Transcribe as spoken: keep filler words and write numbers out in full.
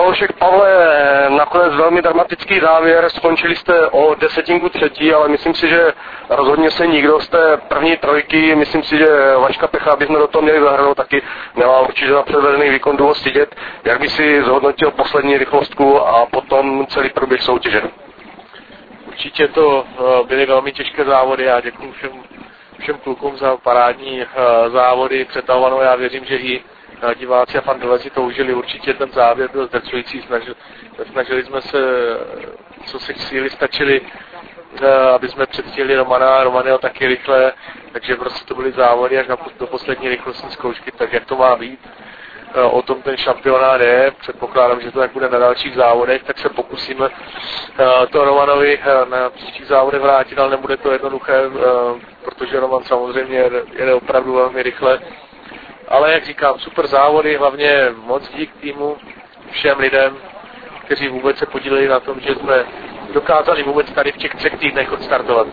Pološek. Pavle, nakonec velmi dramatický závěr, skončili jste o desetinku třetí, ale myslím si, že rozhodně se nikdo z té první trojky, myslím si, že Vaška Pecha bychom do toho měli zahrnout taky, nemá určitě na předvedený výkon důvod stydět. Jak by si zhodnotil poslední rychlostku a potom celý průběh soutěže? Určitě to byly velmi těžké závody a děkuji všem, všem klukům za parádní závody přetahovanou. Já věřím, že i diváci a fandové to užili. Určitě ten závěr byl zdrcující. Snažili, snažili jsme se, co se síly stačili, aby jsme předstihli Romana. Roman jel taky rychle, takže prostě to byly závody až na, do poslední rychlostní zkoušky, tak jak to má být. O tom ten šampionát je, předpokládám, že to tak bude na dalších závodech, tak se pokusíme to Romanovi na příštích závodech vrátit, ale nebude to jednoduché, protože Roman samozřejmě jede opravdu velmi rychle. Ale jak říkám, super závody, hlavně moc dík týmu, všem lidem, kteří vůbec se podíleli na tom, že jsme dokázali vůbec tady v těch třech týdnech odstartovat.